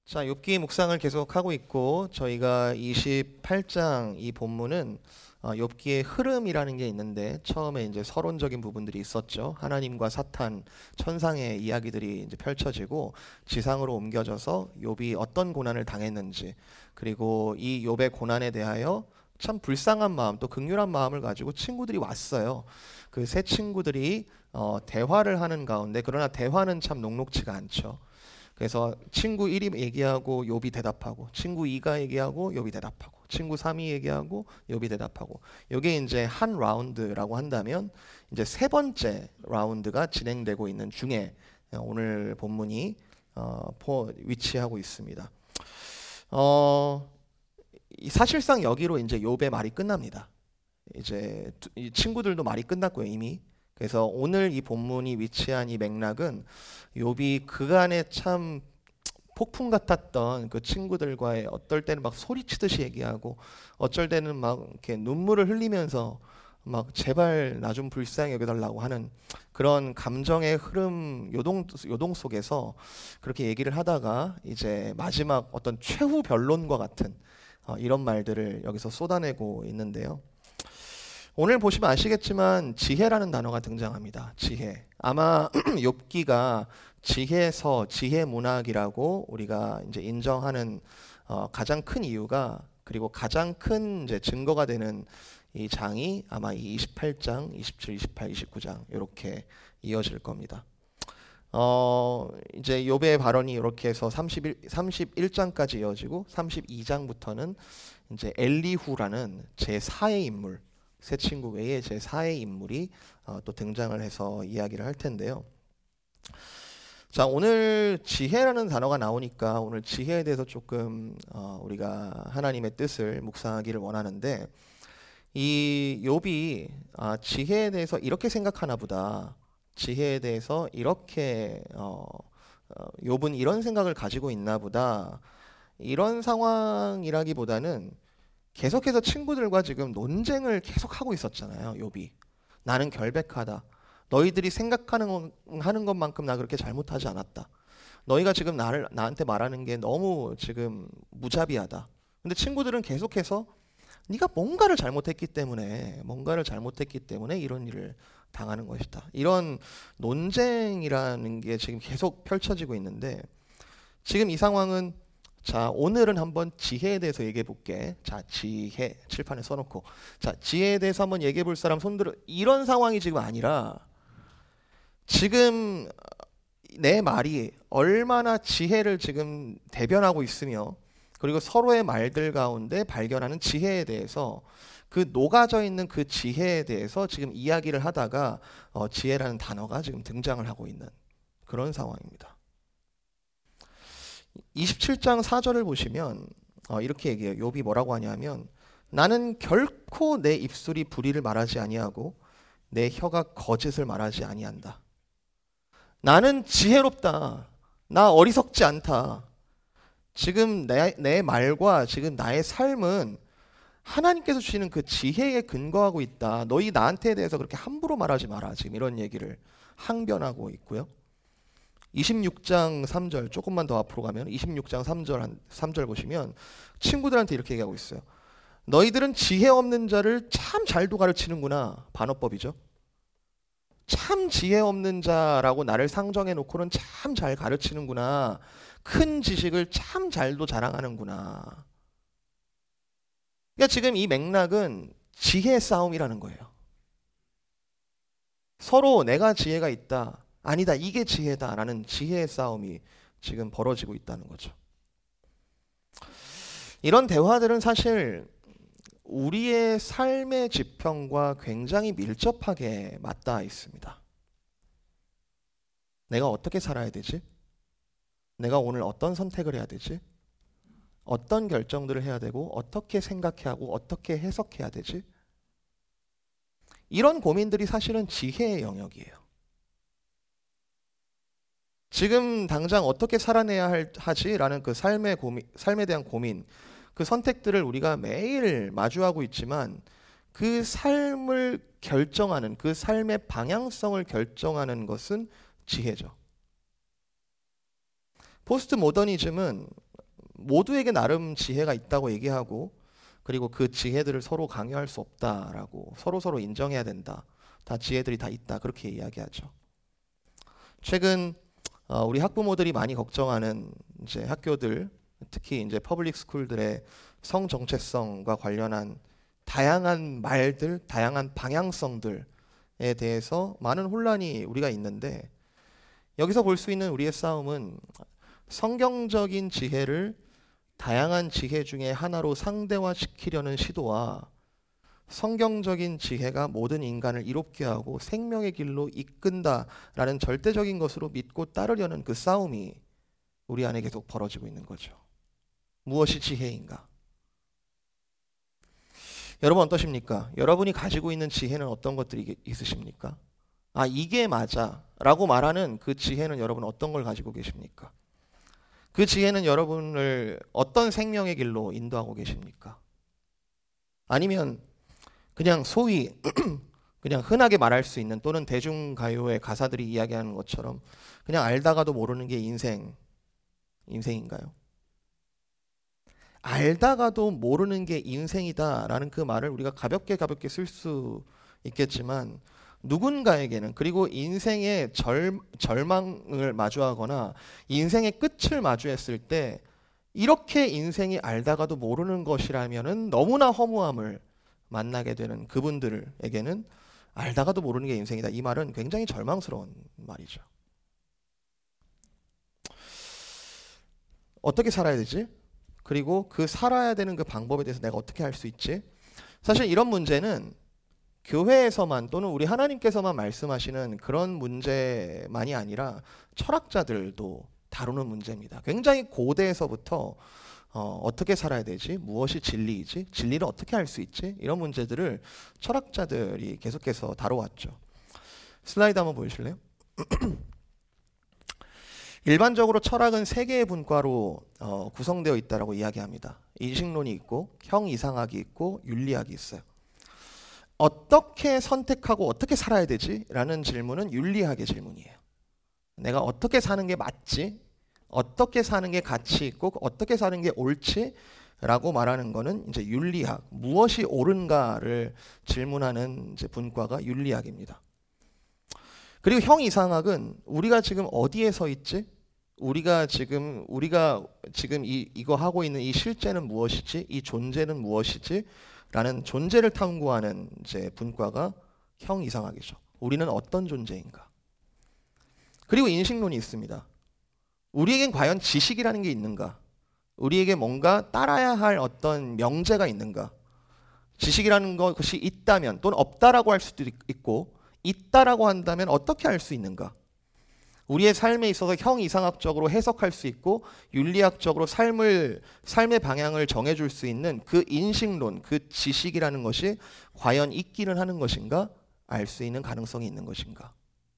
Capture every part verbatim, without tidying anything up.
자, 욥기 묵상을 계속하고 있고 저희가 이십팔 장 이 본문은 어, 욥기의 흐름이라는 게 있는데 처음에 이제 서론적인 부분들이 있었죠. 하나님과 사탄, 천상의 이야기들이 이제 펼쳐지고 지상으로 옮겨져서 욥이 어떤 고난을 당했는지, 그리고 이 욥의 고난에 대하여 참 불쌍한 마음 또 긍휼한 마음을 가지고 친구들이 왔어요. 그 세 친구들이 어, 대화를 하는 가운데, 그러나 대화는 참 녹록지가 않죠. 그래서 친구 일이 얘기하고 욥이 대답하고, 친구 이가 얘기하고 욥이 대답하고, 친구 삼이 얘기하고 욥이 대답하고, 이게 이제 한 라운드라고 한다면 이제 세 번째 라운드가 진행되고 있는 중에 오늘 본문이 어, 위치하고 있습니다. 어, 사실상 여기로 이제 욥의 말이 끝납니다. 이제 이 친구들도 말이 끝났고요, 이미. 그래서 오늘 이 본문이 위치한 이 맥락은 욥이 그간에 참 폭풍 같았던 그 친구들과의, 어떨 때는 막 소리치듯이 얘기하고 어쩔 때는 막 이렇게 눈물을 흘리면서 막 제발 나 좀 불쌍히 여겨달라고 하는 그런 감정의 흐름, 요동 요동 속에서 그렇게 얘기를 하다가 이제 마지막 어떤 최후 변론과 같은 어, 이런 말들을 여기서 쏟아내고 있는데요. 오늘 보시면 아시겠지만 지혜라는 단어가 등장합니다. 지혜. 아마 욥기가 지혜서, 지혜 문학이라고 우리가 이제 인정하는 어, 가장 큰 이유가, 그리고 가장 큰 이제 증거가 되는 이 장이 아마 이 이십팔 장, 이십칠, 이십팔, 이십구 장 이렇게 이어질 겁니다. 어, 이제 욥의 발언이 이렇게 해서 삼십일, 삼십일 장까지 이어지고 삼십이 장부터는 이제 엘리후라는 제사의 인물, 세 친구 외에 제사의 인물이 어, 또 등장을 해서 이야기를 할 텐데요. 자, 오늘 지혜라는 단어가 나오니까 오늘 지혜에 대해서 조금 어, 우리가 하나님의 뜻을 묵상하기를 원하는데, 이 욥이 아, 지혜에 대해서 이렇게 생각하나 보다, 지혜에 대해서 이렇게 어, 어, 욥은 이런 생각을 가지고 있나 보다, 이런 상황이라기보다는 계속해서 친구들과 지금 논쟁을 계속하고 있었잖아요. 욥이 나는 결백하다, 너희들이 생각하는 하는 것만큼 나 그렇게 잘못하지 않았다, 너희가 지금 나를 나한테 말하는 게 너무 지금 무자비하다. 근데 친구들은 계속해서 네가 뭔가를 잘못했기 때문에 뭔가를 잘못했기 때문에 이런 일을 당하는 것이다, 이런 논쟁이라는 게 지금 계속 펼쳐지고 있는데, 지금 이 상황은, 자, 오늘은 한번 지혜에 대해서 얘기해 볼게. 자, 지혜 칠판에 써놓고, 자, 지혜에 대해서 한번 얘기해 볼 사람 손들어. 이런 상황이 지금 아니라, 지금 내 말이 얼마나 지혜를 지금 대변하고 있으며, 그리고 서로의 말들 가운데 발견하는 지혜에 대해서, 그 녹아져 있는 그 지혜에 대해서 지금 이야기를 하다가 어, 지혜라는 단어가 지금 등장을 하고 있는 그런 상황입니다. 이십칠 장 사 절을 보시면 어, 이렇게 얘기해요. 욥이 뭐라고 하냐면, 나는 결코 내 입술이 불의를 말하지 아니하고 내 혀가 거짓을 말하지 아니한다. 나는 지혜롭다, 나 어리석지 않다. 지금 내, 내 말과 지금 나의 삶은 하나님께서 주시는 그 지혜에 근거하고 있다. 너희 나한테 대해서 그렇게 함부로 말하지 마라. 지금 이런 얘기를 항변하고 있고요. 이십육 장 삼 절, 조금만 더 앞으로 가면 이십육 장 삼 절, 삼 절 보시면 친구들한테 이렇게 얘기하고 있어요. 너희들은 지혜 없는 자를 참 잘도 가르치는구나. 반어법이죠. 참 지혜 없는 자라고 나를 상정해 놓고는 참 잘 가르치는구나. 큰 지식을 참 잘도 자랑하는구나. 그러니까 지금 이 맥락은 지혜 싸움이라는 거예요. 서로 내가 지혜가 있다, 아니다, 이게 지혜다라는 지혜의 싸움이 지금 벌어지고 있다는 거죠. 이런 대화들은 사실 우리의 삶의 지평과 굉장히 밀접하게 맞닿아 있습니다. 내가 어떻게 살아야 되지? 내가 오늘 어떤 선택을 해야 되지? 어떤 결정들을 해야 되고 어떻게 생각해야 하고 어떻게 해석해야 되지? 이런 고민들이 사실은 지혜의 영역이에요. 지금 당장 어떻게 살아내야 하지라는 그 삶의 고민, 삶에 대한 고민, 그 선택들을 우리가 매일 마주하고 있지만 그 삶을 결정하는, 그 삶의 방향성을 결정하는 것은 지혜죠. 포스트 모더니즘은 모두에게 나름 지혜가 있다고 얘기하고, 그리고 그 지혜들을 서로 강요할 수 없다라고, 서로 서로 인정해야 된다. 다 지혜들이 다 있다. 그렇게 이야기하죠. 최근 어, 우리 학부모들이 많이 걱정하는 이제 학교들, 특히 이제 퍼블릭 스쿨들의 성 정체성과 관련한 다양한 말들, 다양한 방향성들에 대해서 많은 혼란이 우리가 있는데, 여기서 볼 수 있는 우리의 싸움은 성경적인 지혜를 다양한 지혜 중에 하나로 상대화시키려는 시도와 성경적인 지혜가 모든 인간을 이롭게 하고 생명의 길로 이끈다라는 절대적인 것으로 믿고 따르려는 그 싸움이 우리 안에 계속 벌어지고 있는 거죠. 무엇이 지혜인가? 여러분 어떠십니까? 여러분이 가지고 있는 지혜는 어떤 것들이 있으십니까? 아, 이게 맞아 라고 말하는 그 지혜는 여러분 어떤 걸 가지고 계십니까? 그 지혜는 여러분을 어떤 생명의 길로 인도하고 계십니까? 아니면 그냥 소위 그냥 흔하게 말할 수 있는, 또는 대중가요의 가사들이 이야기하는 것처럼 그냥 알다가도 모르는 게 인생, 인생인가요? 알다가도 모르는 게 인생이다라는 그 말을 우리가 가볍게 가볍게 쓸 수 있겠지만, 누군가에게는, 그리고 인생의 절, 절망을 마주하거나 인생의 끝을 마주했을 때 이렇게 인생이 알다가도 모르는 것이라면은 너무나 허무함을 만나게 되는 그분들에게는 알다가도 모르는 게 인생이다. 이 말은 굉장히 절망스러운 말이죠. 어떻게 살아야 되지? 그리고 그 살아야 되는 그 방법에 대해서 내가 어떻게 할 수 있지? 사실 이런 문제는 교회에서만, 또는 우리 하나님께서만 말씀하시는 그런 문제만이 아니라 철학자들도 다루는 문제입니다. 굉장히 고대에서부터 어, 어떻게 살아야 되지? 무엇이 진리이지? 진리를 어떻게 할 수 있지? 이런 문제들을 철학자들이 계속해서 다뤄왔죠. 슬라이드 한번 보여주실래요? 일반적으로 철학은 세 개의 분과로 어, 구성되어 있다고 이야기합니다. 인식론이 있고, 형이상학이 있고, 윤리학이 있어요. 어떻게 선택하고 어떻게 살아야 되지? 라는 질문은 윤리학의 질문이에요. 내가 어떻게 사는 게 맞지? 어떻게 사는 게 가치 있고 어떻게 사는 게 옳지? 라고 말하는 거는 이제 윤리학, 무엇이 옳은가를 질문하는 이제 분과가 윤리학입니다. 그리고 형이상학은 우리가 지금 어디에 서 있지? 우리가 지금 우리가 지금 이 이거 하고 있는 이 실제는 무엇이지? 이 존재는 무엇이지? 라는 존재를 탐구하는 이제 분과가 형이상학이죠. 우리는 어떤 존재인가? 그리고 인식론이 있습니다. 우리에겐 과연 지식이라는 게 있는가? 우리에게 뭔가 따라야 할 어떤 명제가 있는가? 지식이라는 것이 있다면, 또는 없다라고 할 수도 있고, 있다라고 한다면 어떻게 할 수 있는가? 우리의 삶에 있어서 형이상학적으로 해석할 수 있고 윤리학적으로 삶을 삶의 방향을 정해줄 수 있는 그 인식론, 그 지식이라는 것이 과연 있기는 하는 것인가? 알 수 있는 가능성이 있는 것인가?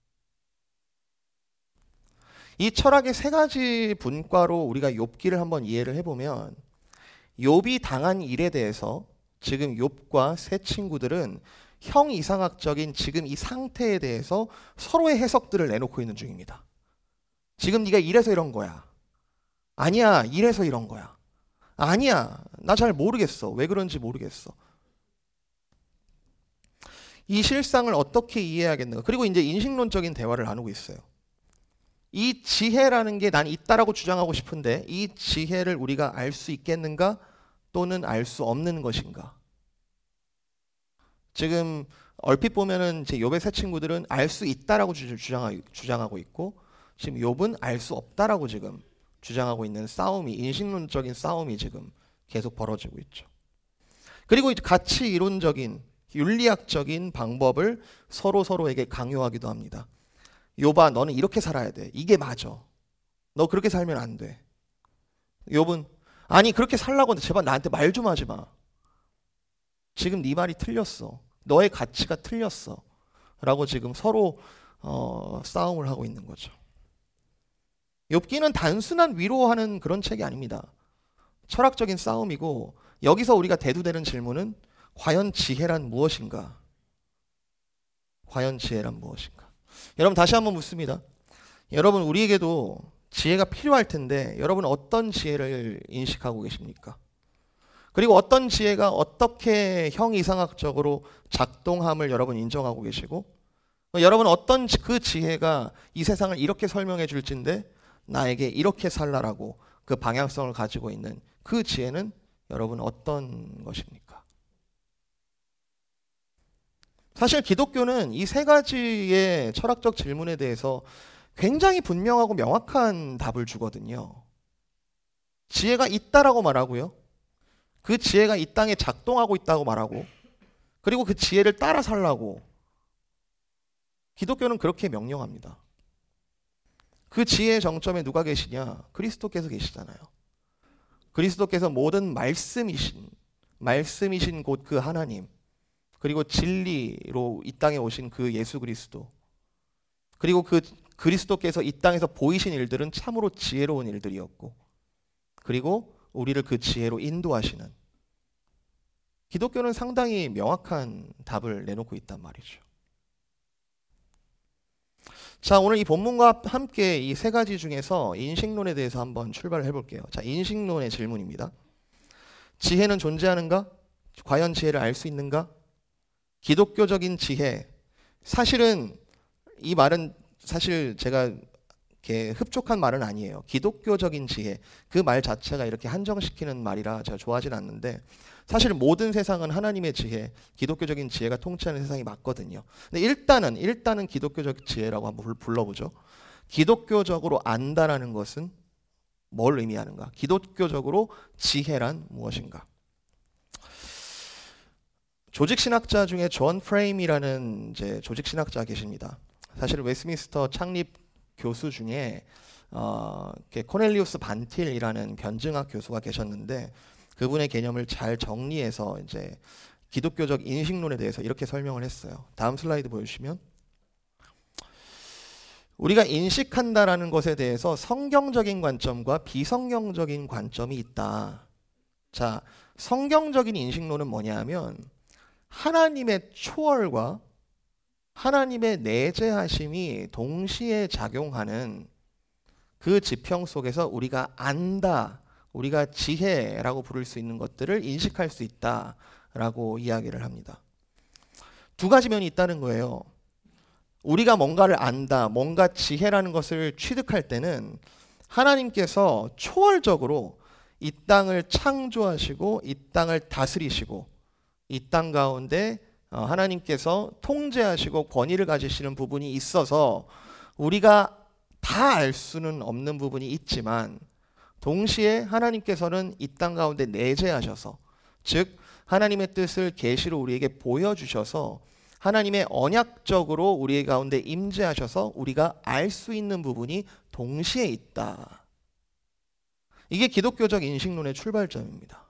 이 철학의 세 가지 분과로 우리가 욥기를 한번 이해를 해보면, 욥이 당한 일에 대해서 지금 욥과 세 친구들은 형이상학적인 지금 이 상태에 대해서 서로의 해석들을 내놓고 있는 중입니다. 지금 네가 이래서 이런 거야. 아니야, 이래서 이런 거야. 아니야, 나 잘 모르겠어. 왜 그런지 모르겠어. 이 실상을 어떻게 이해해야겠는가? 그리고 이제 인식론적인 대화를 나누고 있어요. 이 지혜라는 게 난 있다라고 주장하고 싶은데 이 지혜를 우리가 알 수 있겠는가? 또는 알 수 없는 것인가? 지금 얼핏 보면은 제 욥의 세 친구들은 알 수 있다라고 주장하고 있고, 지금 욥은 알 수 없다라고 지금 주장하고 있는 싸움이, 인식론적인 싸움이 지금 계속 벌어지고 있죠. 그리고 가치 이론적인 윤리학적인 방법을 서로 서로에게 강요하기도 합니다. 욥아, 너는 이렇게 살아야 돼. 이게 맞아. 너 그렇게 살면 안 돼. 욥은 아니 그렇게 살라고 하는데 제발 나한테 말 좀 하지 마. 지금 네 말이 틀렸어. 너의 가치가 틀렸어. 라고 지금 서로 어, 싸움을 하고 있는 거죠. 욥기는 단순한 위로하는 그런 책이 아닙니다. 철학적인 싸움이고, 여기서 우리가 대두되는 질문은 과연 지혜란 무엇인가? 과연 지혜란 무엇인가? 여러분 다시 한번 묻습니다. 여러분, 우리에게도 지혜가 필요할 텐데 여러분 어떤 지혜를 인식하고 계십니까? 그리고 어떤 지혜가 어떻게 형이상학적으로 작동함을 여러분 인정하고 계시고, 여러분 어떤 그 지혜가 이 세상을 이렇게 설명해 줄진데 나에게 이렇게 살라라고 그 방향성을 가지고 있는 그 지혜는 여러분 어떤 것입니까? 사실 기독교는 이 세 가지의 철학적 질문에 대해서 굉장히 분명하고 명확한 답을 주거든요. 지혜가 있다라고 말하고요. 그 지혜가 이 땅에 작동하고 있다고 말하고, 그리고 그 지혜를 따라 살라고 기독교는 그렇게 명령합니다. 그 지혜의 정점에 누가 계시냐? 그리스도께서 계시잖아요. 그리스도께서 모든 말씀이신, 말씀이신 곧 그 하나님, 그리고 진리로 이 땅에 오신 그 예수 그리스도, 그리고 그 그리스도께서 이 땅에서 보이신 일들은 참으로 지혜로운 일들이었고, 그리고 우리를 그 지혜로 인도하시는, 기독교는 상당히 명확한 답을 내놓고 있단 말이죠. 자, 오늘 이 본문과 함께 이 세 가지 중에서 인식론에 대해서 한번 출발을 해볼게요. 자, 인식론의 질문입니다. 지혜는 존재하는가? 과연 지혜를 알 수 있는가? 기독교적인 지혜. 사실은 이 말은 사실 제가 이렇게 흡족한 말은 아니에요. 기독교적인 지혜. 그 말 자체가 이렇게 한정시키는 말이라 제가 좋아하진 않는데, 사실 모든 세상은 하나님의 지혜, 기독교적인 지혜가 통치하는 세상이 맞거든요. 근데 일단은 일단은 기독교적 지혜라고 한번 불러보죠. 기독교적으로 안다라는 것은 뭘 의미하는가? 기독교적으로 지혜란 무엇인가? 조직신학자 중에 존 프레임이라는 이제 조직신학자 계십니다. 사실 웨스트민스터 창립 교수 중에 어, 코넬리우스 반틸이라는 변증학 교수가 계셨는데, 그분의 개념을 잘 정리해서 이제 기독교적 인식론에 대해서 이렇게 설명을 했어요. 다음 슬라이드 보여주시면, 우리가 인식한다라는 것에 대해서 성경적인 관점과 비성경적인 관점이 있다. 자, 성경적인 인식론은 뭐냐면 하나님의 초월과 하나님의 내재하심이 동시에 작용하는 그 지평 속에서 우리가 안다, 우리가 지혜라고 부를 수 있는 것들을 인식할 수 있다라고 이야기를 합니다. 두 가지 면이 있다는 거예요. 우리가 뭔가를 안다, 뭔가 지혜라는 것을 취득할 때는 하나님께서 초월적으로 이 땅을 창조하시고 이 땅을 다스리시고 이 땅 가운데 하나님께서 통제하시고 권위를 가지시는 부분이 있어서 우리가 다 알 수는 없는 부분이 있지만, 동시에 하나님께서는 이 땅 가운데 내재하셔서, 즉 하나님의 뜻을 계시로 우리에게 보여주셔서 하나님의 언약적으로 우리 가운데 임재하셔서 우리가 알 수 있는 부분이 동시에 있다. 이게 기독교적 인식론의 출발점입니다.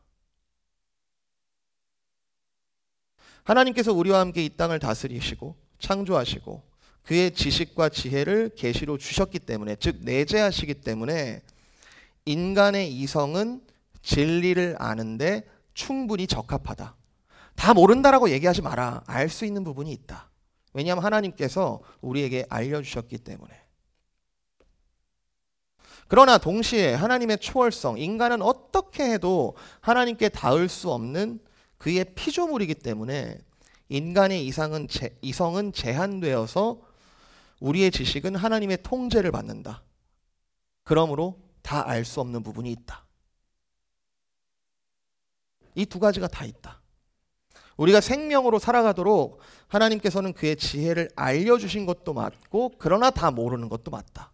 하나님께서 우리와 함께 이 땅을 다스리시고 창조하시고 그의 지식과 지혜를 계시로 주셨기 때문에, 즉 내재하시기 때문에 인간의 이성은 진리를 아는데 충분히 적합하다. 다 모른다라고 얘기하지 마라. 알 수 있는 부분이 있다. 왜냐하면 하나님께서 우리에게 알려주셨기 때문에. 그러나 동시에 하나님의 초월성, 인간은 어떻게 해도 하나님께 닿을 수 없는 그의 피조물이기 때문에 인간의 이상은 제, 이성은 제한되어서 우리의 지식은 하나님의 통제를 받는다. 그러므로 다 알 수 없는 부분이 있다. 이 두 가지가 다 있다. 우리가 생명으로 살아가도록 하나님께서는 그의 지혜를 알려주신 것도 맞고, 그러나 다 모르는 것도 맞다.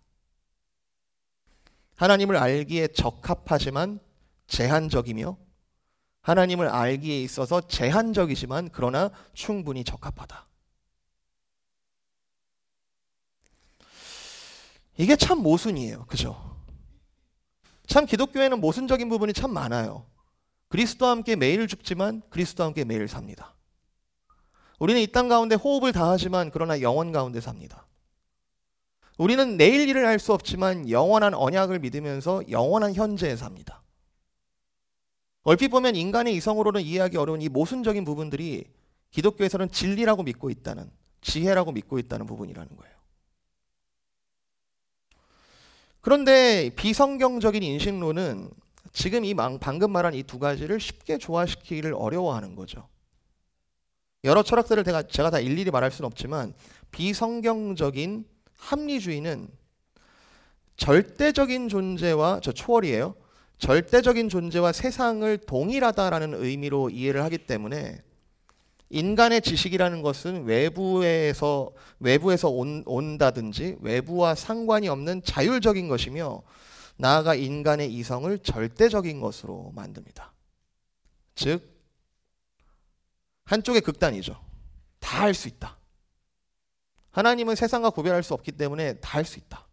하나님을 알기에 적합하지만 제한적이며, 하나님을 알기에 있어서 제한적이지만 그러나 충분히 적합하다. 이게 참 모순이에요. 그죠? 참 기독교에는 모순적인 부분이 참 많아요. 그리스도와 함께 매일 죽지만 그리스도와 함께 매일 삽니다. 우리는 이 땅 가운데 호흡을 다하지만 그러나 영원 가운데 삽니다. 우리는 내일 일을 할 수 없지만 영원한 언약을 믿으면서 영원한 현재에 삽니다. 얼핏 보면 인간의 이성으로는 이해하기 어려운 이 모순적인 부분들이 기독교에서는 진리라고 믿고 있다는, 지혜라고 믿고 있다는 부분이라는 거예요. 그런데 비성경적인 인식론은 지금 이 방금 말한 이 두 가지를 쉽게 조화시키기를 어려워하는 거죠. 여러 철학들을 제가, 제가 다 일일이 말할 수는 없지만 비성경적인 합리주의는 절대적인 존재와, 저 초월이에요. 절대적인 존재와 세상을 동일하다라는 의미로 이해를 하기 때문에 인간의 지식이라는 것은 외부에서 외부에서 온, 온다든지 외부와 상관이 없는 자율적인 것이며 나아가 인간의 이성을 절대적인 것으로 만듭니다. 즉 한쪽의 극단이죠. 다 할 수 있다. 하나님은 세상과 구별할 수 없기 때문에 다 할 수 있다.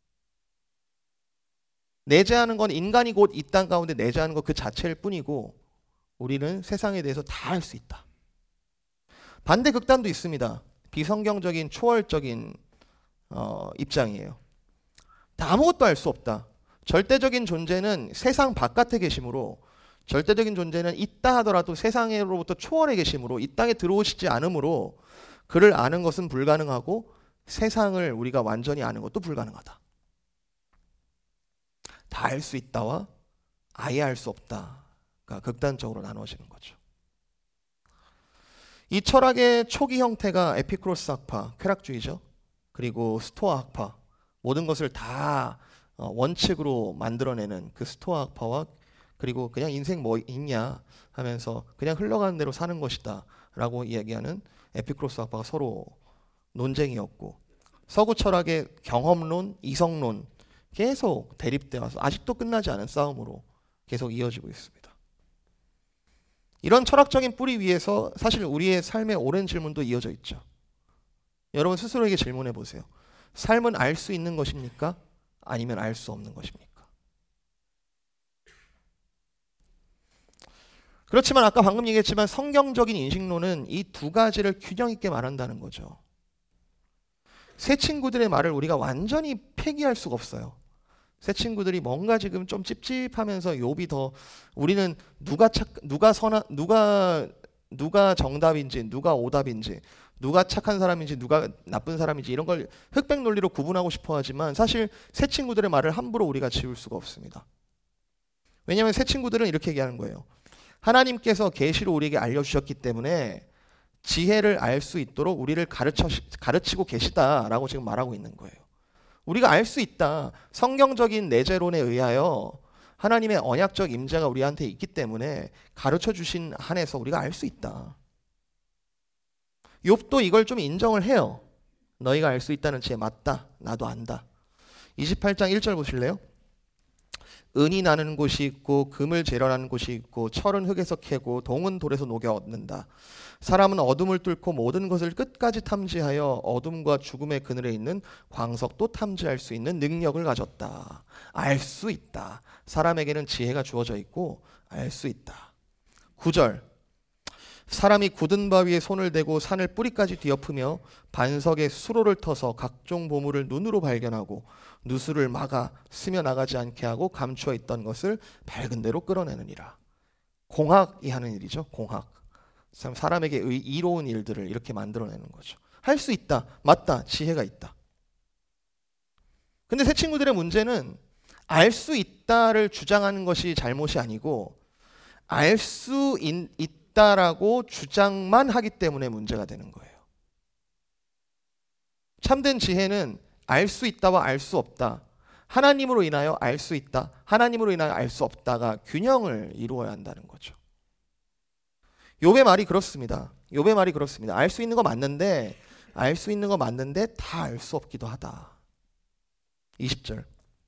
내재하는 건 인간이 곧 이 땅 가운데 내재하는 것 그 자체일 뿐이고 우리는 세상에 대해서 다 할 수 있다. 반대 극단도 있습니다. 비성경적인 초월적인 어, 입장이에요. 아무것도 알 수 없다. 절대적인 존재는 세상 바깥에 계심으로, 절대적인 존재는 있다 하더라도 세상으로부터 초월해 계심으로 이 땅에 들어오시지 않으므로 그를 아는 것은 불가능하고 세상을 우리가 완전히 아는 것도 불가능하다. 다 알 수 있다와 아예 알 수 없다가 극단적으로 나누어지는 거죠. 이 철학의 초기 형태가 에피쿠로스 학파, 쾌락주의죠. 그리고 스토아 학파, 모든 것을 다 원칙으로 만들어내는 그 스토아 학파와 그리고 그냥 인생 뭐 있냐 하면서 그냥 흘러가는 대로 사는 것이다 라고 이야기하는 에피쿠로스 학파가 서로 논쟁이었고, 서구 철학의 경험론, 이성론 계속 대립돼 와서 아직도 끝나지 않은 싸움으로 계속 이어지고 있습니다. 이런 철학적인 뿌리 위에서 사실 우리의 삶의 오랜 질문도 이어져 있죠. 여러분 스스로에게 질문해 보세요. 삶은 알 수 있는 것입니까? 아니면 알 수 없는 것입니까? 그렇지만 아까 방금 얘기했지만 성경적인 인식론은 이 두 가지를 균형 있게 말한다는 거죠. 새 친구들의 말을 우리가 완전히 폐기할 수가 없어요. 새 친구들이 뭔가 지금 좀 찝찝하면서 욥이 더 우리는 누가 착 누가 선한 누가 누가 정답인지 누가 오답인지 누가 착한 사람인지 누가 나쁜 사람인지 이런 걸 흑백 논리로 구분하고 싶어 하지만 사실 새 친구들의 말을 함부로 우리가 지울 수가 없습니다. 왜냐하면 새 친구들은 이렇게 얘기하는 거예요. 하나님께서 계시로 우리에게 알려주셨기 때문에 지혜를 알 수 있도록 우리를 가르쳐, 가르치고 계시다라고 지금 말하고 있는 거예요. 우리가 알 수 있다. 성경적인 내재론에 의하여 하나님의 언약적 임재가 우리한테 있기 때문에 가르쳐 주신 한에서 우리가 알 수 있다. 욥도 이걸 좀 인정을 해요. 너희가 알 수 있다는 지혜 맞다. 나도 안다. 이십팔 장 일 절 보실래요? 은이 나는 곳이 있고 금을 재련하는 곳이 있고 철은 흙에서 캐고 동은 돌에서 녹여 얻는다. 사람은 어둠을 뚫고 모든 것을 끝까지 탐지하여 어둠과 죽음의 그늘에 있는 광석도 탐지할 수 있는 능력을 가졌다. 알 수 있다. 사람에게는 지혜가 주어져 있고 알 수 있다. 구 절 사람이 굳은 바위에 손을 대고 산을 뿌리까지 뒤엎으며 반석에 수로를 터서 각종 보물을 눈으로 발견하고 누수를 막아 스며 나가지 않게 하고 감추어 있던 것을 밝은 대로 끌어내느니라. 공학이 하는 일이죠. 공학. 참 사람에게 의, 이로운 일들을 이렇게 만들어내는 거죠. 할 수 있다. 맞다. 지혜가 있다. 근데 새 친구들의 문제는 알 수 있다를 주장하는 것이 잘못이 아니고 알 수 있다라고 주장만 하기 때문에 문제가 되는 거예요. 참된 지혜는 알 수 있다와 알 수 없다. 하나님으로 인하여 알 수 있다. 하나님으로 인하여 알 수 없다가 균형을 이루어야 한다는 거죠. 욥의 말이 그렇습니다. 욥의 말이 그렇습니다. 알 수 있는 거 맞는데 알 수 있는 거 맞는데 다 알 수 없기도 하다. 이십 절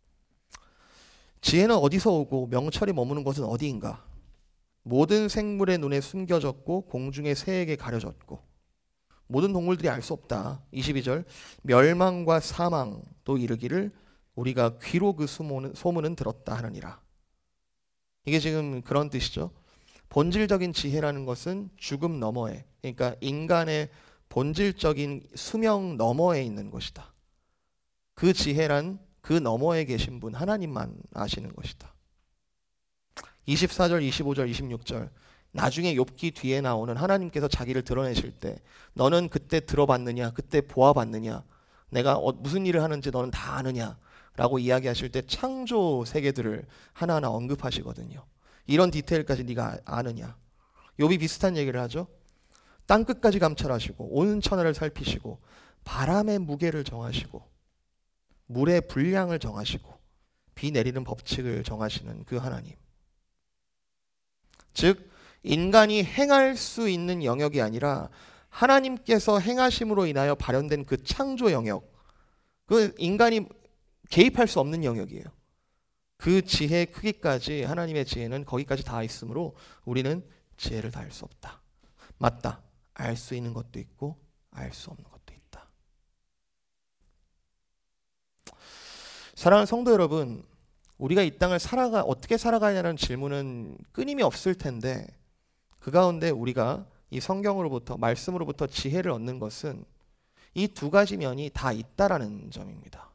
지혜는 어디서 오고 명철이 머무는 곳은 어디인가? 모든 생물의 눈에 숨겨졌고 공중의 새에게 가려졌고 모든 동물들이 알 수 없다. 이십이 절 멸망과 사망도 이르기를 우리가 귀로 그 소문은, 소문은 들었다 하느니라. 이게 지금 그런 뜻이죠. 본질적인 지혜라는 것은 죽음 너머에, 그러니까 인간의 본질적인 수명 너머에 있는 것이다. 그 지혜란 그 너머에 계신 분 하나님만 아시는 것이다. 이십사 절, 이십오 절, 이십육 절 나중에 욥기 뒤에 나오는 하나님께서 자기를 드러내실 때 너는 그때 들어봤느냐, 그때 보아봤느냐, 내가 무슨 일을 하는지 너는 다 아느냐, 라고 이야기하실 때 창조 세계들을 하나하나 언급하시거든요. 이런 디테일까지 네가 아느냐. 욥이 비슷한 얘기를 하죠. 땅끝까지 감찰하시고 온 천하를 살피시고 바람의 무게를 정하시고 물의 분량을 정하시고 비 내리는 법칙을 정하시는 그 하나님. 즉 인간이 행할 수 있는 영역이 아니라 하나님께서 행하심으로 인하여 발현된 그 창조 영역, 그 인간이 개입할 수 없는 영역이에요. 그 지혜의 크기까지 하나님의 지혜는 거기까지 다 있으므로 우리는 지혜를 다할 수 없다. 맞다. 알 수 있는 것도 있고 알 수 없는 것도 있다. 사랑하는 성도 여러분, 우리가 이 땅을 살아가 어떻게 살아가냐는 질문은 끊임이 없을 텐데 그 가운데 우리가 이 성경으로부터 말씀으로부터 지혜를 얻는 것은 이 두 가지 면이 다 있다라는 점입니다.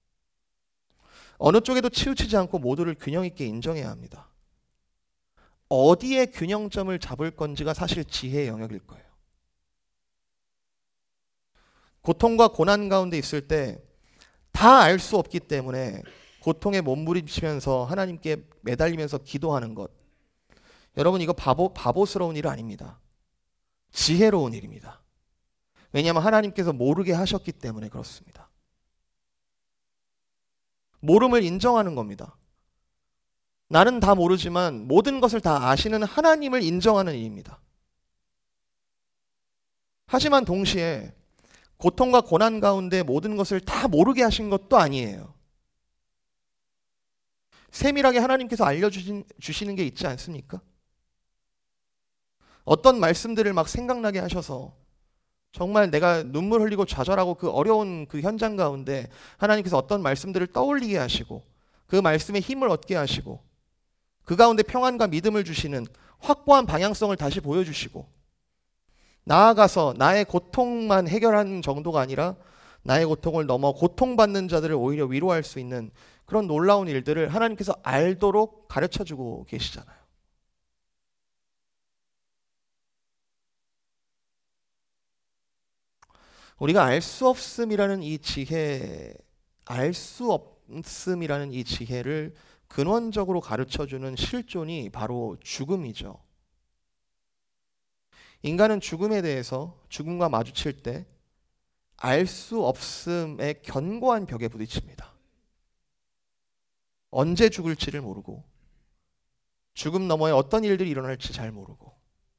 어느 쪽에도 치우치지 않고 모두를 균형 있게 인정해야 합니다. 어디에 균형점을 잡을 건지가 사실 지혜의 영역일 거예요. 고통과 고난 가운데 있을 때 다 알 수 없기 때문에 고통에 몸부림치면서 하나님께 매달리면서 기도하는 것. 여러분 이거 바보, 바보스러운 일은 아닙니다. 지혜로운 일입니다. 왜냐하면 하나님께서 모르게 하셨기 때문에 그렇습니다. 모름을 인정하는 겁니다. 나는 다 모르지만 모든 것을 다 아시는 하나님을 인정하는 일입니다. 하지만 동시에 고통과 고난 가운데 모든 것을 다 모르게 하신 것도 아니에요. 세밀하게 하나님께서 알려주시는 게 있지 않습니까? 어떤 말씀들을 막 생각나게 하셔서 정말 내가 눈물 흘리고 좌절하고 그 어려운 그 현장 가운데 하나님께서 어떤 말씀들을 떠올리게 하시고 그 말씀에 힘을 얻게 하시고 그 가운데 평안과 믿음을 주시는 확고한 방향성을 다시 보여주시고 나아가서 나의 고통만 해결하는 정도가 아니라 나의 고통을 넘어 고통받는 자들을 오히려 위로할 수 있는 그런 놀라운 일들을 하나님께서 알도록 가르쳐주고 계시잖아요. 우리가 알 수 없음이라는 이 지혜, 알 수 없음이라는 이 지혜를 근원적으로 가르쳐주는 실존이 바로 죽음이죠. 인간은 죽음에 대해서 죽음과 마주칠 때 알 수 없음의 견고한 벽에 부딪힙니다. 언제 죽을지를 모르고 죽음 너머에 어떤 일들이 일어날지 잘 모르고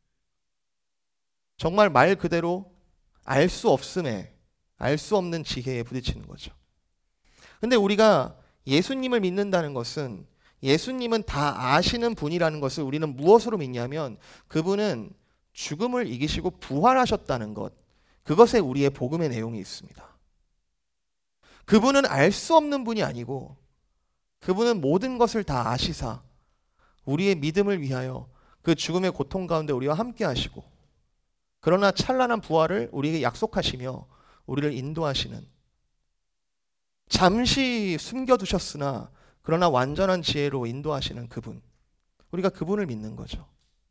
정말 말 그대로 알 수 없음에 알 수 없는 지혜에 부딪히는 거죠. 근데 우리가 예수님을 믿는다는 것은 예수님은 다 아시는 분이라는 것을 우리는 무엇으로 믿냐면 그분은 죽음을 이기시고 부활하셨다는 것, 그것에 우리의 복음의 내용이 있습니다. 그분은 알 수 없는 분이 아니고 그분은 모든 것을 다 아시사 우리의 믿음을 위하여 그 죽음의 고통 가운데 우리와 함께 하시고 그러나 찬란한 부활을 우리에게 약속하시며 우리를 인도하시는 잠시 숨겨두셨으나 그러나 완전한 지혜로 인도하시는 그분, 우리가 그분을 믿는 거죠.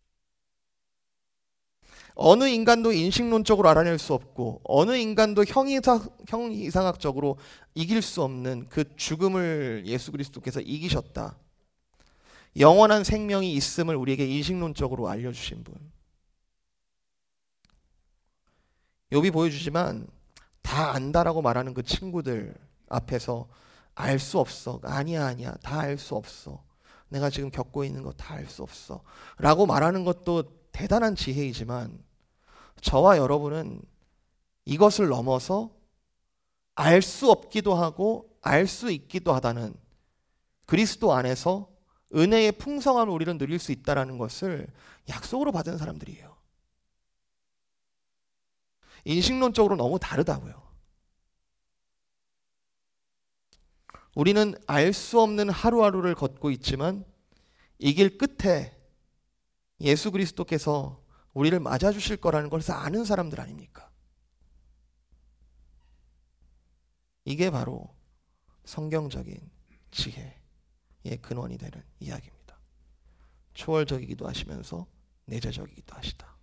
어느 인간도 인식론적으로 알아낼 수 없고 어느 인간도 형이상, 형이상학적으로 이길 수 없는 그 죽음을 예수 그리스도께서 이기셨다. 영원한 생명이 있음을 우리에게 인식론적으로 알려주신 분. 욥이 보여주지만 다 안다라고 말하는 그 친구들 앞에서 알 수 없어. 아니야 아니야. 다 알 수 없어. 내가 지금 겪고 있는 거 다 알 수 없어. 라고 말하는 것도 대단한 지혜이지만 저와 여러분은 이것을 넘어서 알 수 없기도 하고 알 수 있기도 하다는 그리스도 안에서 은혜의 풍성함을 우리는 누릴 수 있다는 것을 약속으로 받은 사람들이에요. 인식론적으로 너무 다르다고요. 우리는 알 수 없는 하루하루를 걷고 있지만 이 길 끝에 예수 그리스도께서 우리를 맞아주실 거라는 것을 아는 사람들 아닙니까? 이게 바로 성경적인 지혜의 근원이 되는 이야기입니다. 초월적이기도 하시면서 내재적이기도 하시다.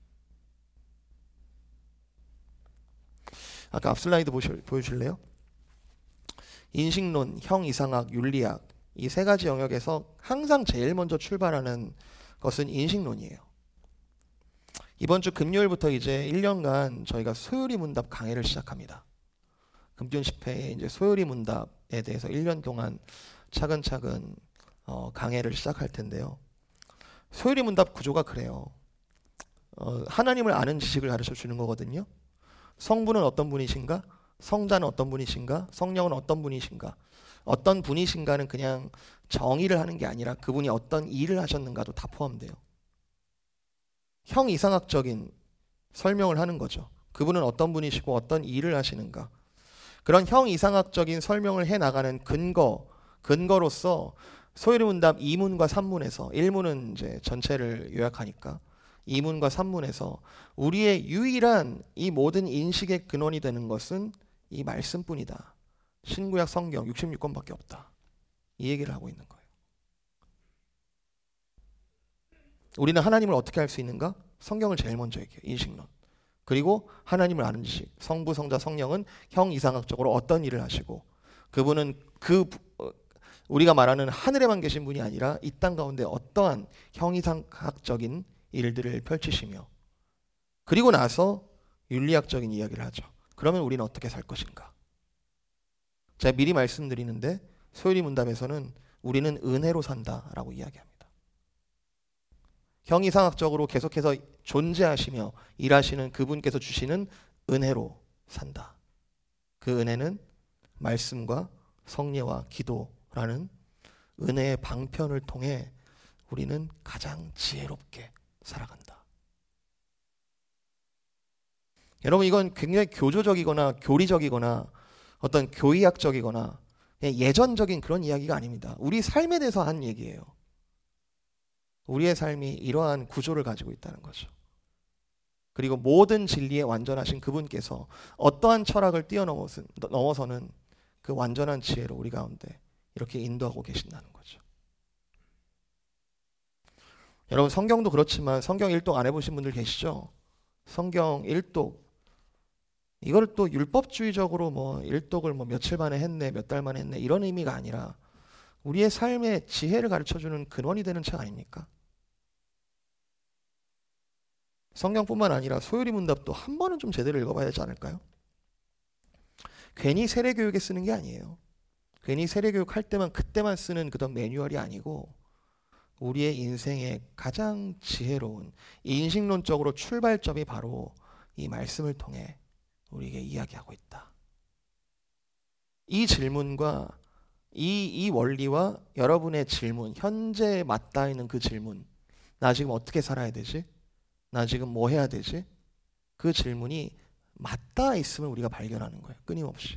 아까 앞 슬라이드 보여줄래요? 인식론, 형이상학, 윤리학 이 세 가지 영역에서 항상 제일 먼저 출발하는 것은 인식론이에요. 이번 주 금요일부터 이제 일 년간 저희가 소요리 문답 강의를 시작합니다. 금년 십 회에 이제 소요리 문답에 대해서 일 년 동안 차근차근 어, 강의를 시작할 텐데요. 소요리 문답 구조가 그래요. 어, 하나님을 아는 지식을 가르쳐 주는 거거든요. 성부는 어떤 분이신가? 성자는 어떤 분이신가? 성령은 어떤 분이신가? 어떤 분이신가는 그냥 정의를 하는 게 아니라 그분이 어떤 일을 하셨는가도 다 포함돼요. 형이상학적인 설명을 하는 거죠. 그분은 어떤 분이시고 어떤 일을 하시는가. 그런 형이상학적인 설명을 해나가는 근거, 근거로서 소요리 문답 이 문과 삼 문에서 일 문은 이제 전체를 요약하니까 이 문과 삼 문에서 우리의 유일한 이 모든 인식의 근원이 되는 것은 이 말씀뿐이다. 신구약 성경 육십육 권밖에 없다. 이 얘기를 하고 있는 거예요. 우리는 하나님을 어떻게 알 수 있는가? 성경을 제일 먼저 얘기해요. 인식론. 그리고 하나님을 아는 지식. 성부, 성자, 성령은 형이상학적으로 어떤 일을 하시고 그분은 그 우리가 말하는 하늘에만 계신 분이 아니라 이 땅 가운데 어떠한 형이상학적인 일들을 펼치시며 그리고 나서 윤리학적인 이야기를 하죠. 그러면 우리는 어떻게 살 것인가? 제가 미리 말씀드리는데 소요리 문답에서는 우리는 은혜로 산다라고 이야기합니다. 형이상학적으로 계속해서 존재하시며 일하시는 그분께서 주시는 은혜로 산다. 그 은혜는 말씀과 성례와 기도라는 은혜의 방편을 통해 우리는 가장 지혜롭게 살아간다. 여러분 이건 굉장히 교조적이거나 교리적이거나 어떤 교의학적이거나 예전적인 그런 이야기가 아닙니다. 우리 삶에 대해서 한 얘기예요. 우리의 삶이 이러한 구조를 가지고 있다는 거죠. 그리고 모든 진리에 완전하신 그분께서 어떠한 철학을 뛰어넘어서는 그 완전한 지혜로 우리 가운데 이렇게 인도하고 계신다는 거죠. 여러분 성경도 그렇지만 성경 일독 안 해보신 분들 계시죠? 성경 일독 이걸 또 율법주의적으로 뭐 일독을 뭐 며칠 만에 했네, 몇 달 만에 했네 이런 의미가 아니라 우리의 삶의 지혜를 가르쳐주는 근원이 되는 책 아닙니까? 성경뿐만 아니라 소요리 문답도 한 번은 좀 제대로 읽어봐야 되지 않을까요? 괜히 세례교육에 쓰는 게 아니에요. 괜히 세례교육 할 때만 그때만 쓰는 그런 매뉴얼이 아니고 우리의 인생의 가장 지혜로운 인식론적으로 출발점이 바로 이 말씀을 통해 우리에게 이야기하고 있다. 이 질문과 이, 이 원리와 여러분의 질문, 현재 맞닿아 있는 그 질문, 나 지금 어떻게 살아야 되지? 나 지금 뭐 해야 되지? 그 질문이 맞닿아 있음을 우리가 발견하는 거예요. 끊임없이.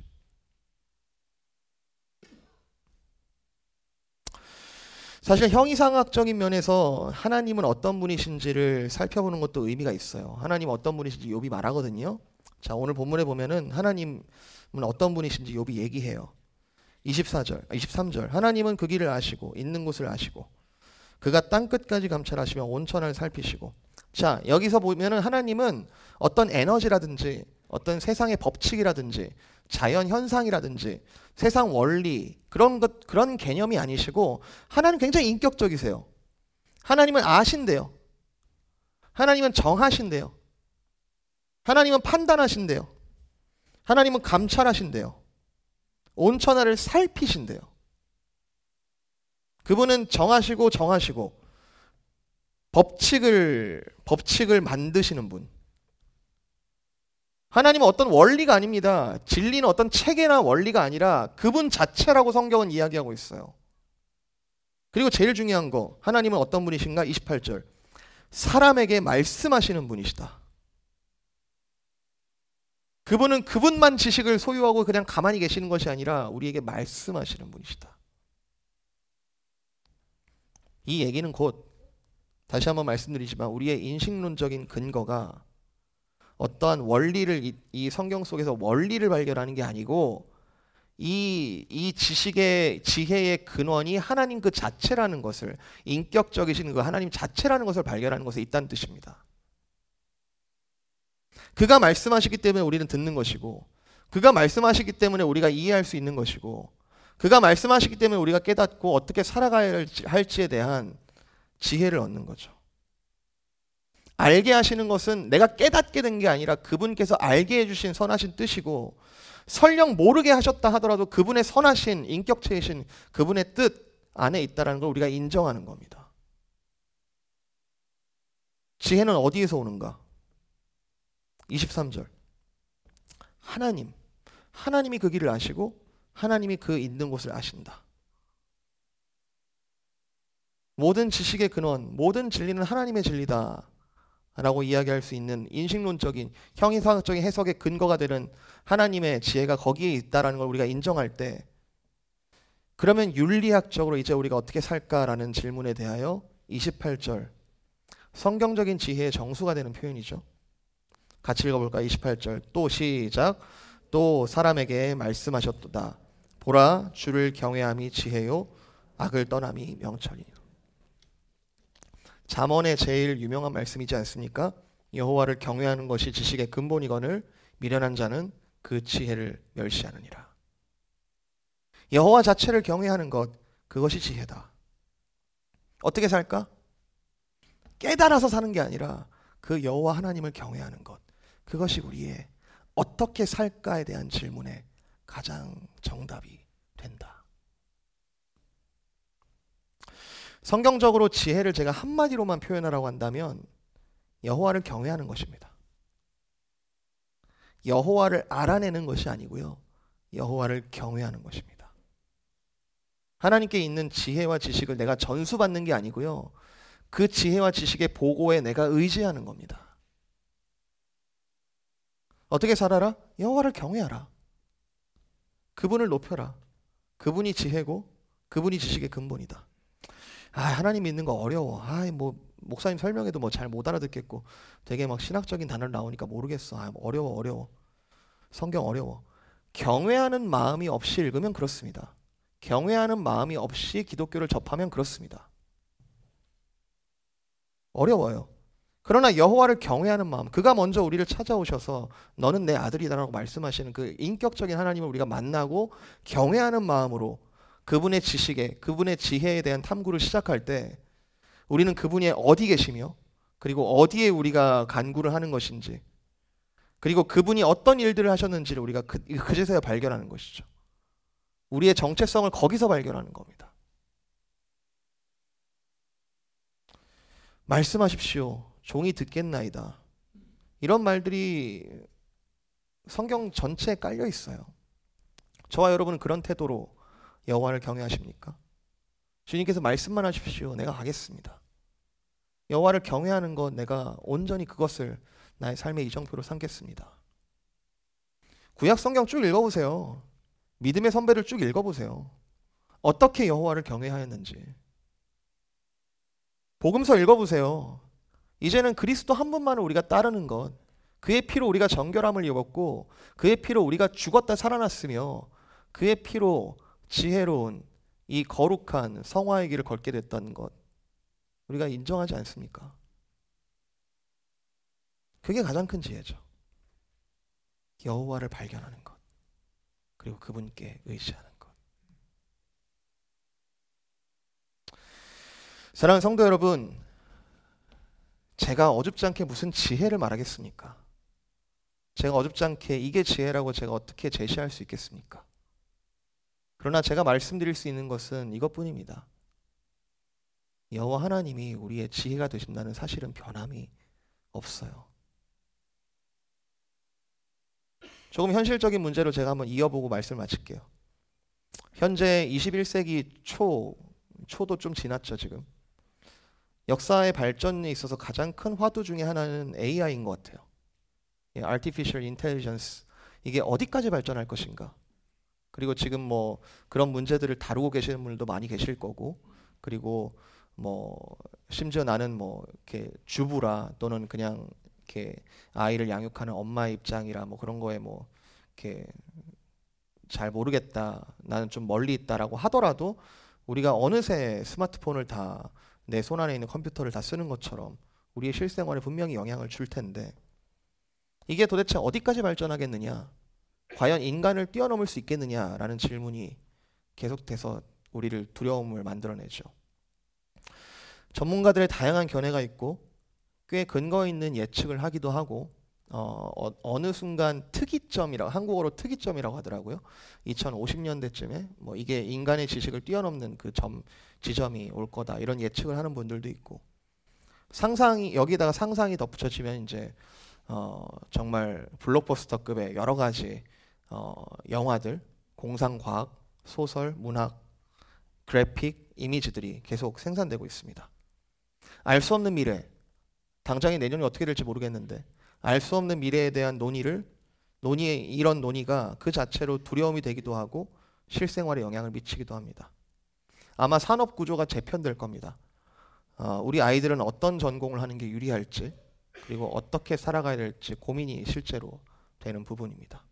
사실 형이상학적인 면에서 하나님은 어떤 분이신지를 살펴보는 것도 의미가 있어요. 하나님은 어떤 분이신지 욥이 말하거든요. 자, 오늘 본문에 보면은 하나님은 어떤 분이신지 욥이 얘기해요. 이십사 절, 이십삼 절. 하나님은 그 길을 아시고 있는 곳을 아시고 그가 땅 끝까지 감찰하시며 온천을 살피시고. 자, 여기서 보면은 하나님은 어떤 에너지라든지 어떤 세상의 법칙이라든지 자연 현상이라든지 세상 원리 그런 것 그런 개념이 아니시고 하나님 굉장히 인격적이세요. 하나님은 아신대요. 하나님은 정하신대요. 하나님은 판단하신대요. 하나님은 감찰하신대요. 온천하를 살피신대요. 그분은 정하시고 정하시고 법칙을 법칙을 만드시는 분. 하나님은 어떤 원리가 아닙니다. 진리는 어떤 체계나 원리가 아니라 그분 자체라고 성경은 이야기하고 있어요. 그리고 제일 중요한 거, 하나님은 어떤 분이신가? 이십팔 절. 사람에게 말씀하시는 분이시다. 그분은 그분만 지식을 소유하고 그냥 가만히 계시는 것이 아니라 우리에게 말씀하시는 분이시다. 이 얘기는 곧 다시 한번 말씀드리지만 우리의 인식론적인 근거가 어떠한 원리를 이, 이 성경 속에서 원리를 발견하는 게 아니고 이, 이 지식의 지혜의 근원이 하나님 그 자체라는 것을 인격적이신 그 하나님 자체라는 것을 발견하는 것에 있다는 뜻입니다. 그가 말씀하시기 때문에 우리는 듣는 것이고 그가 말씀하시기 때문에 우리가 이해할 수 있는 것이고 그가 말씀하시기 때문에 우리가 깨닫고 어떻게 살아가야 할지에 대한 지혜를 얻는 거죠. 알게 하시는 것은 내가 깨닫게 된 게 아니라 그분께서 알게 해주신 선하신 뜻이고, 설령 모르게 하셨다 하더라도 그분의 선하신 인격체이신 그분의 뜻 안에 있다는 걸 우리가 인정하는 겁니다. 지혜는 어디에서 오는가? 이십삼 절. 하나님. 하나님이 그 길을 아시고 하나님이 그 있는 곳을 아신다. 모든 지식의 근원, 모든 진리는 하나님의 진리다 라고 이야기할 수 있는 인식론적인 형이상학적인 해석의 근거가 되는 하나님의 지혜가 거기에 있다는 걸 우리가 인정할 때, 그러면 윤리학적으로 이제 우리가 어떻게 살까라는 질문에 대하여 이십팔 절 성경적인 지혜의 정수가 되는 표현이죠. 같이 읽어볼까요? 이십팔 절 또 시작. 또 사람에게 말씀하셨도다. 보라, 주를 경외함이 지혜요 악을 떠남이 명철이요. 잠언의 제일 유명한 말씀이지 않습니까? 여호와를 경외하는 것이 지식의 근본이거늘 미련한 자는 그 지혜를 멸시하느니라. 여호와 자체를 경외하는 것, 그것이 지혜다. 어떻게 살까? 깨달아서 사는 게 아니라 그 여호와 하나님을 경외하는 것, 그것이 우리의 어떻게 살까에 대한 질문에 가장 정답이 된다. 성경적으로 지혜를 제가 한마디로만 표현하라고 한다면 여호와를 경외하는 것입니다. 여호와를 알아내는 것이 아니고요, 여호와를 경외하는 것입니다. 하나님께 있는 지혜와 지식을 내가 전수받는 게 아니고요, 그 지혜와 지식의 보고에 내가 의지하는 겁니다. 어떻게 살아라? 여호와를 경외하라. 그분을 높여라. 그분이 지혜고 그분이 지식의 근본이다. 아, 하나님 믿는 거 어려워. 아, 뭐 목사님 설명해도 뭐 잘 못 알아듣겠고 되게 막 신학적인 단어를 나오니까 모르겠어. 아, 어려워 어려워. 성경 어려워. 경외하는 마음이 없이 읽으면 그렇습니다. 경외하는 마음이 없이 기독교를 접하면 그렇습니다. 어려워요. 그러나 여호와를 경외하는 마음, 그가 먼저 우리를 찾아오셔서 너는 내 아들이다라고 말씀하시는 그 인격적인 하나님을 우리가 만나고 경외하는 마음으로 그분의 지식에, 그분의 지혜에 대한 탐구를 시작할 때 우리는 그분이 어디 계시며, 그리고 어디에 우리가 간구를 하는 것인지, 그리고 그분이 어떤 일들을 하셨는지를 우리가 그, 그제서야 발견하는 것이죠. 우리의 정체성을 거기서 발견하는 겁니다. 말씀하십시오. 종이 듣겠나이다. 이런 말들이 성경 전체에 깔려 있어요. 저와 여러분은 그런 태도로 여호와를 경외하십니까? 주님께서 말씀만 하십시오. 내가 하겠습니다. 여호와를 경외하는 것, 내가 온전히 그것을 나의 삶의 이정표로 삼겠습니다. 구약 성경 쭉 읽어보세요. 믿음의 선배를 쭉 읽어보세요. 어떻게 여호와를 경외하였는지. 복음서 읽어보세요. 이제는 그리스도 한 분만을 우리가 따르는 것, 그의 피로 우리가 정결함을 입었고 그의 피로 우리가 죽었다 살아났으며 그의 피로 지혜로운 이 거룩한 성화의 길을 걷게 됐다는 것, 우리가 인정하지 않습니까? 그게 가장 큰 지혜죠. 여호와를 발견하는 것, 그리고 그분께 의지하는 것. 사랑하는 성도 여러분, 제가 어줍지 않게 무슨 지혜를 말하겠습니까? 제가 어줍지 않게 이게 지혜라고 제가 어떻게 제시할 수 있겠습니까? 그러나 제가 말씀드릴 수 있는 것은 이것뿐입니다. 여호와 하나님이 우리의 지혜가 되신다는 사실은 변함이 없어요. 조금 현실적인 문제로 제가 한번 이어보고 말씀을 마칠게요. 현재 이십일 세기 초, 초도 좀 지났죠 지금. 역사의 발전에 있어서 가장 큰 화두 중에 하나는 에이아이인 것 같아요. Artificial Intelligence. 이게 어디까지 발전할 것인가? 그리고 지금 뭐 그런 문제들을 다루고 계시는 분들도 많이 계실 거고, 그리고 뭐 심지어 나는 뭐 이렇게 주부라 또는 그냥 이렇게 아이를 양육하는 엄마의 입장이라 뭐 그런 거에 뭐 이렇게 잘 모르겠다, 나는 좀 멀리 있다라고 하더라도 우리가 어느새 스마트폰을 다 내 손 안에 있는 컴퓨터를 다 쓰는 것처럼 우리의 실생활에 분명히 영향을 줄 텐데, 이게 도대체 어디까지 발전하겠느냐, 과연 인간을 뛰어넘을 수 있겠느냐라는 질문이 계속돼서 우리를 두려움을 만들어내죠. 전문가들의 다양한 견해가 있고 꽤 근거 있는 예측을 하기도 하고 어, 어, 어느 순간 특이점이라고, 한국어로 특이점이라고 하더라고요. 이천오십 년대쯤에 뭐 이게 인간의 지식을 뛰어넘는 그 점, 지점이 올 거다, 이런 예측을 하는 분들도 있고, 상상이, 여기다가 상상이 덧붙여지면 이제 어, 정말 블록버스터급의 여러 가지 어, 영화들, 공상과학, 소설, 문학, 그래픽, 이미지들이 계속 생산되고 있습니다. 알 수 없는 미래, 당장의 내년이 어떻게 될지 모르겠는데 알 수 없는 미래에 대한 논의를 논의 이런 논의가 그 자체로 두려움이 되기도 하고 실생활에 영향을 미치기도 합니다. 아마 산업 구조가 재편될 겁니다. 어, 우리 아이들은 어떤 전공을 하는 게 유리할지, 그리고 어떻게 살아가야 될지 고민이 실제로 되는 부분입니다.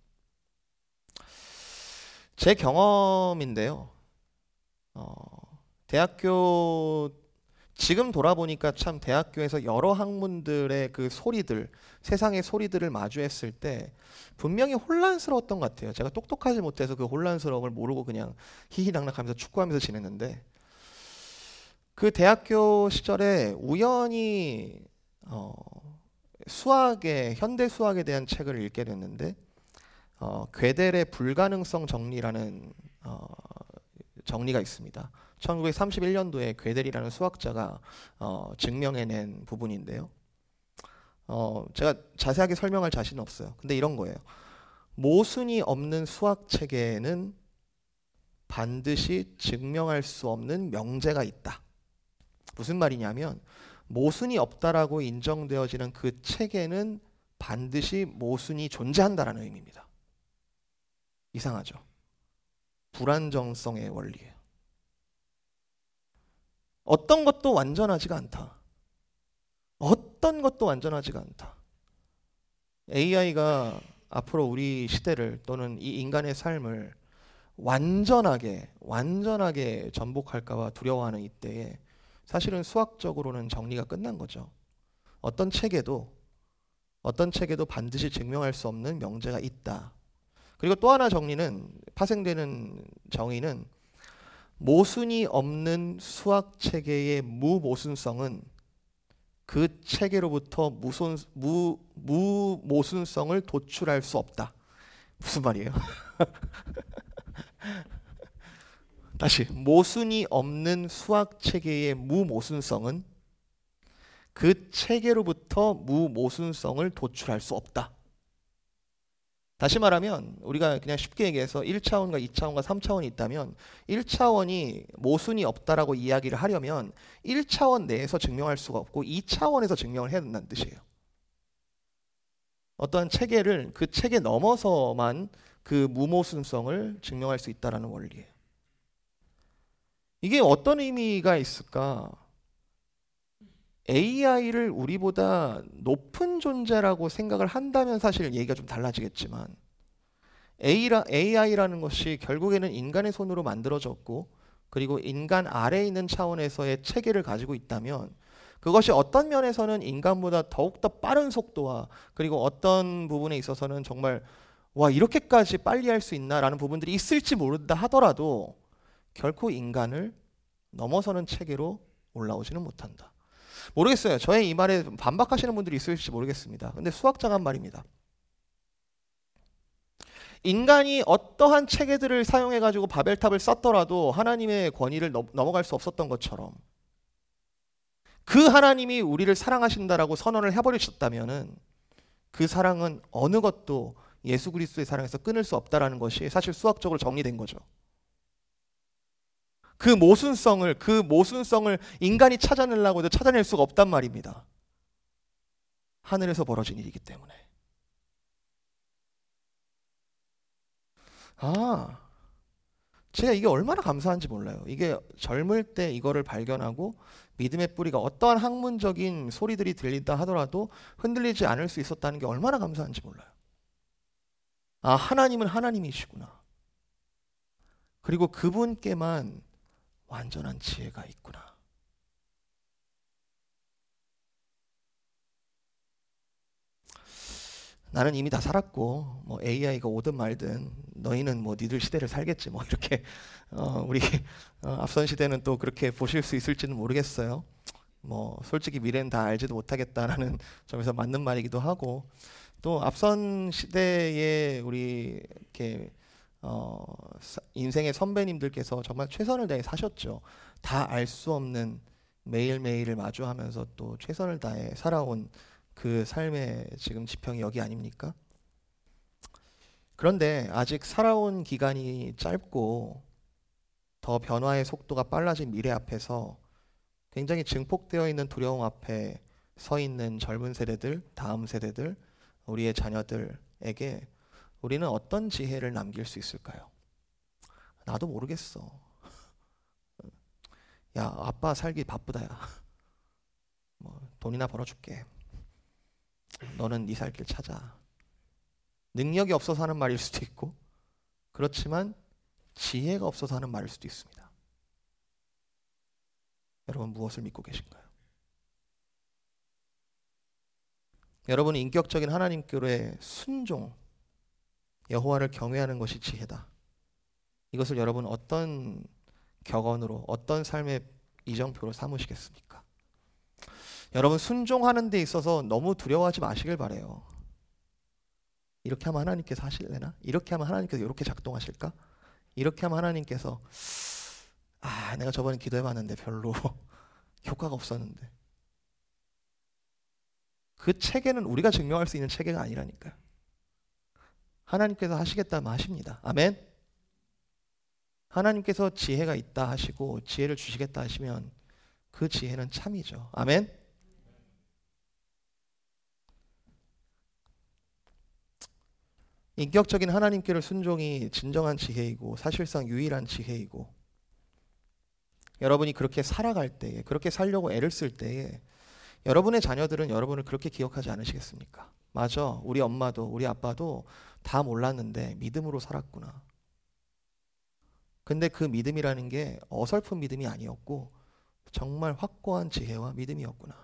제 경험인데요. 어, 대학교 지금 돌아보니까 참 대학교에서 여러 학문들의 그 소리들, 세상의 소리들을 마주했을 때 분명히 혼란스러웠던 것 같아요. 제가 똑똑하지 못해서 그 혼란스러움을 모르고 그냥 희희낙낙하면서 축구하면서 지냈는데, 그 대학교 시절에 우연히 어, 수학에, 현대 수학에 대한 책을 읽게 됐는데 어, 괴델의 불가능성 정리라는 어, 정리가 있습니다. 천구백삼십일 년도에 괴델이라는 수학자가 어, 증명해낸 부분인데요. 어, 제가 자세하게 설명할 자신은 없어요. 근데 이런 거예요. 모순이 없는 수학 체계에는 반드시 증명할 수 없는 명제가 있다. 무슨 말이냐면 모순이 없다라고 인정되어지는 그 체계는 반드시 모순이 존재한다라는 의미입니다. 이상하죠? 불안정성의 원리예요. 어떤 것도 완전하지가 않다. 어떤 것도 완전하지가 않다. 에이아이가 앞으로 우리 시대를 또는 이 인간의 삶을 완전하게 완전하게 전복할까 봐 두려워하는 이때에 사실은 수학적으로는 정리가 끝난 거죠. 어떤 체계도 어떤 체계도 반드시 증명할 수 없는 명제가 있다. 그리고 또 하나 정리는, 파생되는 정의는, 모순이 없는 수학 체계의 무모순성은 그 체계로부터 무손, 무, 무모순성을 도출할 수 없다. 무슨 말이에요? 다시, 모순이 없는 수학 체계의 무모순성은 그 체계로부터 무모순성을 도출할 수 없다. 다시 말하면 우리가 그냥 쉽게 얘기해서 일 차원과 이 차원과 삼 차원이 있다면 일 차원이 모순이 없다라고 이야기를 하려면 일 차원 내에서 증명할 수가 없고 이 차원에서 증명을 해야 된다는 뜻이에요. 어떠한 체계를 그 체계 넘어서만 그 무모순성을 증명할 수 있다는 원리예요. 이게 어떤 의미가 있을까? 에이아이를 우리보다 높은 존재라고 생각을 한다면 사실 얘기가 좀 달라지겠지만, 에이아이라는 것이 결국에는 인간의 손으로 만들어졌고 그리고 인간 아래에 있는 차원에서의 체계를 가지고 있다면 그것이 어떤 면에서는 인간보다 더욱더 빠른 속도와 그리고 어떤 부분에 있어서는 정말 와 이렇게까지 빨리 할 수 있나 라는 부분들이 있을지 모른다 하더라도 결코 인간을 넘어서는 체계로 올라오지는 못한다. 모르겠어요. 저의 이 말에 반박하시는 분들이 있을지 모르겠습니다. 근데 수학자가 한 말입니다. 인간이 어떠한 체계들을 사용해가지고 바벨탑을 쌓더라도 하나님의 권위를 넘, 넘어갈 수 없었던 것처럼 그 하나님이 우리를 사랑하신다라고 선언을 해버리셨다면은 그 사랑은 어느 것도 예수 그리스도의 사랑에서 끊을 수 없다라는 것이 사실 수학적으로 정리된 거죠. 그 모순성을 그 모순성을 인간이 찾아내려고 해도 찾아낼 수가 없단 말입니다. 하늘에서 벌어진 일이기 때문에. 아, 제가 이게 얼마나 감사한지 몰라요. 이게 젊을 때 이거를 발견하고 믿음의 뿌리가 어떠한 학문적인 소리들이 들린다 하더라도 흔들리지 않을 수 있었다는 게 얼마나 감사한지 몰라요. 아, 하나님은 하나님이시구나. 그리고 그분께만 완전한 지혜가 있구나. 나는 이미 다 살았고 뭐 에이아이가 오든 말든 너희는 뭐 니들 시대를 살겠지 뭐 이렇게 어, 우리 어, 앞선 시대는 또 그렇게 보실 수 있을지는 모르겠어요. 뭐 솔직히 미래는 다 알지도 못하겠다라는 점에서 맞는 말이기도 하고, 또 앞선 시대에 우리 이렇게 어, 인생의 선배님들께서 정말 최선을 다해 사셨죠. 다 알 수 없는 매일매일을 마주하면서 또 최선을 다해 살아온 그 삶의 지금 지평이 여기 아닙니까? 그런데 아직 살아온 기간이 짧고 더 변화의 속도가 빨라진 미래 앞에서 굉장히 증폭되어 있는 두려움 앞에 서 있는 젊은 세대들, 다음 세대들, 우리의 자녀들에게 우리는 어떤 지혜를 남길 수 있을까요? 나도 모르겠어. 야, 아빠 살기 바쁘다, 야. 뭐 돈이나 벌어줄게. 너는 네 살 길 찾아. 능력이 없어서 하는 말일 수도 있고, 그렇지만 지혜가 없어서 하는 말일 수도 있습니다. 여러분 무엇을 믿고 계신가요? 여러분 인격적인 하나님께로의 순종, 여호와를 경외하는 것이 지혜다. 이것을 여러분 어떤 격언으로, 어떤 삶의 이정표로 삼으시겠습니까? 여러분 순종하는 데 있어서 너무 두려워하지 마시길 바라요. 이렇게 하면 하나님께서 하실래나? 이렇게 하면 하나님께서 이렇게 작동하실까? 이렇게 하면 하나님께서 아 내가 저번에 기도해봤는데 별로 효과가 없었는데. 그 체계는 우리가 증명할 수 있는 체계가 아니라니까요. 하나님께서 하시겠다면 하십니다. 아멘. 하나님께서 지혜가 있다 하시고 지혜를 주시겠다 하시면 그 지혜는 참이죠. 아멘. 인격적인 하나님께를 순종이 진정한 지혜이고 사실상 유일한 지혜이고, 여러분이 그렇게 살아갈 때에, 그렇게 살려고 애를 쓸 때에 여러분의 자녀들은 여러분을 그렇게 기억하지 않으시겠습니까? 맞아, 우리 엄마도 우리 아빠도 다 몰랐는데 믿음으로 살았구나. 근데 그 믿음이라는 게 어설픈 믿음이 아니었고 정말 확고한 지혜와 믿음이었구나.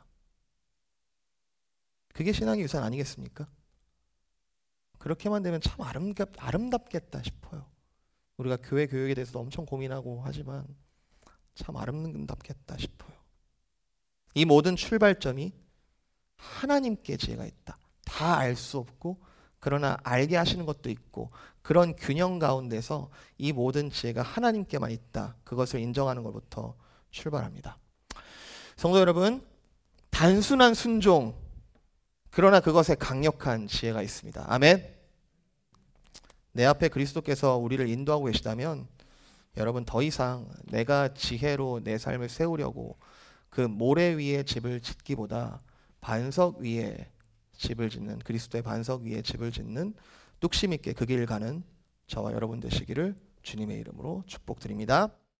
그게 신앙의 유산 아니겠습니까? 그렇게만 되면 참 아름답, 아름답겠다 싶어요. 우리가 교회 교육에 대해서도 엄청 고민하고 하지만 참 아름답겠다 싶어요. 이 모든 출발점이 하나님께 지혜가 있다. 다 알 수 없고 그러나 알게 하시는 것도 있고, 그런 균형 가운데서 이 모든 지혜가 하나님께만 있다. 그것을 인정하는 것부터 출발합니다. 성도 여러분, 단순한 순종, 그러나 그것에 강력한 지혜가 있습니다. 아멘. 내 앞에 그리스도께서 우리를 인도하고 계시다면 여러분 더 이상 내가 지혜로 내 삶을 세우려고 그 모래 위에 집을 짓기보다 반석 위에 집을 짓는, 그리스도의 반석 위에 집을 짓는 뚝심 있게 그 길을 가는 저와 여러분 되시기를 주님의 이름으로 축복드립니다.